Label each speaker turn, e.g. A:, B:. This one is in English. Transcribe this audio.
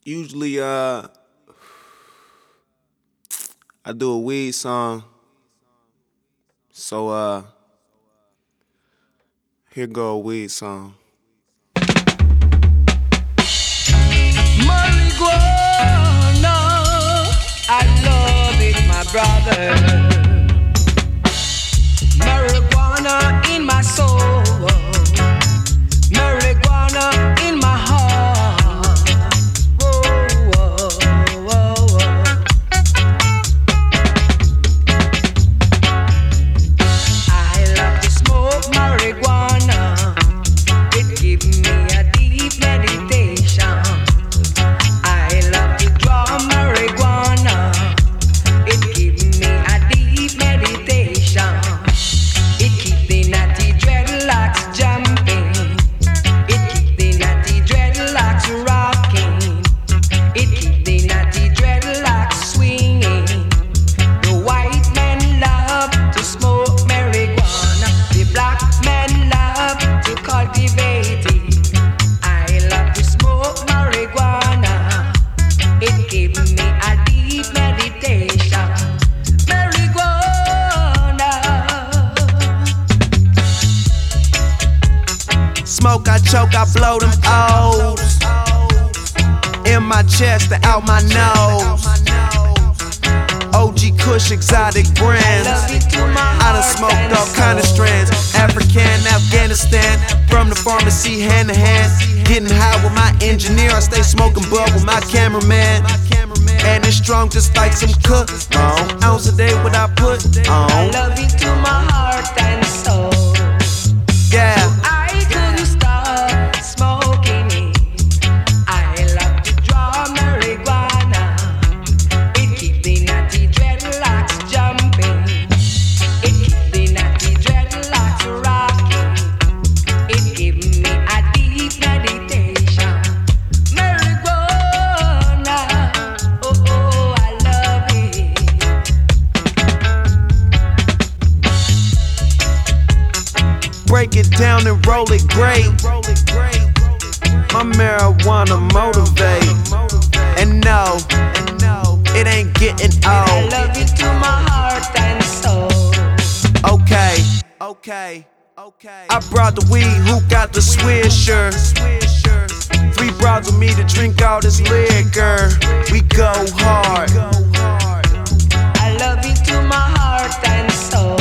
A: Usually, I do a weed song. So, here go a weed song.
B: Marijuana, I love it, my brother. Marijuana in my soul, marijuana in my heart. Whoa, whoa, whoa, whoa. I love to smoke marijuana. It gives me a deep meditation. I love to draw marijuana. It gives me a deep meditation. It keeps the natty dreadlocks jumping. It keeps the natty dreadlocks rocking. It keeps the natty dreadlocks swinging. The white men love to smoke marijuana. The black men love to cultivate it. I love to smoke marijuana. It gives me a deep meditation. Marijuana.
A: Smoke, I choke, I blow them O's in my chest and out my nose. OG Kush, exotic brands. I done smoked all kind of strands. African, Afghanistan, from the pharmacy hand to hand. Getting high with my engineer, I stay smoking bud with my cameraman. And it's strong just like some cook. Ounce a day what I put
B: I
A: on.
B: love it to my heart and soul.
A: Yeah.
B: I couldn't stop smoking it. I love to draw marijuana. It keeps the natty dreadlocks jumping. It keeps the natty dreadlocks rocking. It gives me a deep meditation. Marijuana, oh oh, I love it.
A: Break it down and roll it great. My marijuana motivate. And no, it ain't getting
B: I
A: old.
B: love it to my heart and soul.
A: Okay. I brought the weed, who got the swisher? 3 bros with me to drink all this liquor. We go hard.
B: I love it to my heart and soul.